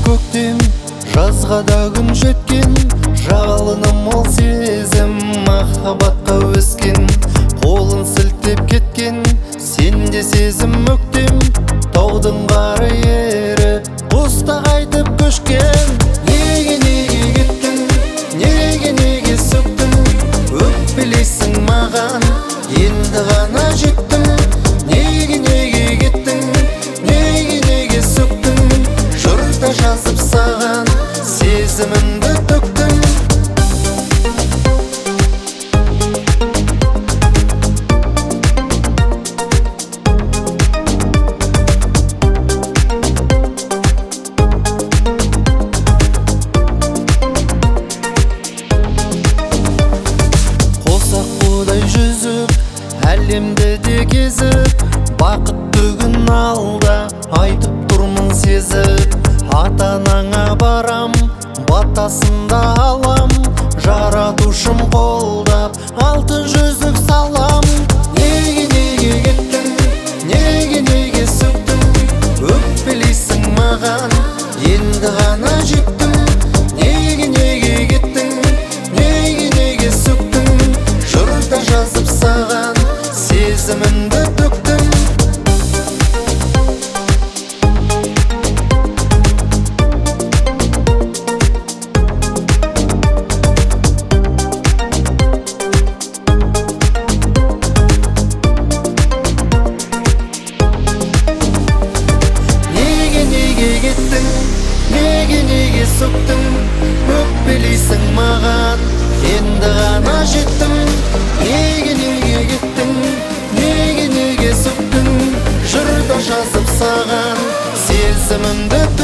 көктем, жазға да күн жеткен, жалыным ол сезім махаббатқа өскен. Қолын сілтеп кеткен, сенде сезім өктем, таудың қары еріп, құста қайтып көшкен. Неге кеттің, неге сөктің, өкпелейсің маған, енді ғана жеттім. Неге кеттің, неге сөктің, жырда жазып саған сезімімді төктім. Әлемді де кезіп, бақытты күн алда, айтып тұрмын сезіп. Ата-анаңа барам, батасында алам, жаратушым қолдап, алтын жүзік салам. Неге кеттің, неге сөктің, өкпелейсің маған, енді ғана жеттім. Неге кеттің, неге сөктің, жырда жазып саған сезімімді төктім. Неге кеттің, неге сөктің, өкпелейсің маған, енді ғана жеттім. Неге кеттің, неге сөктің, жырда жазып саған сезімімді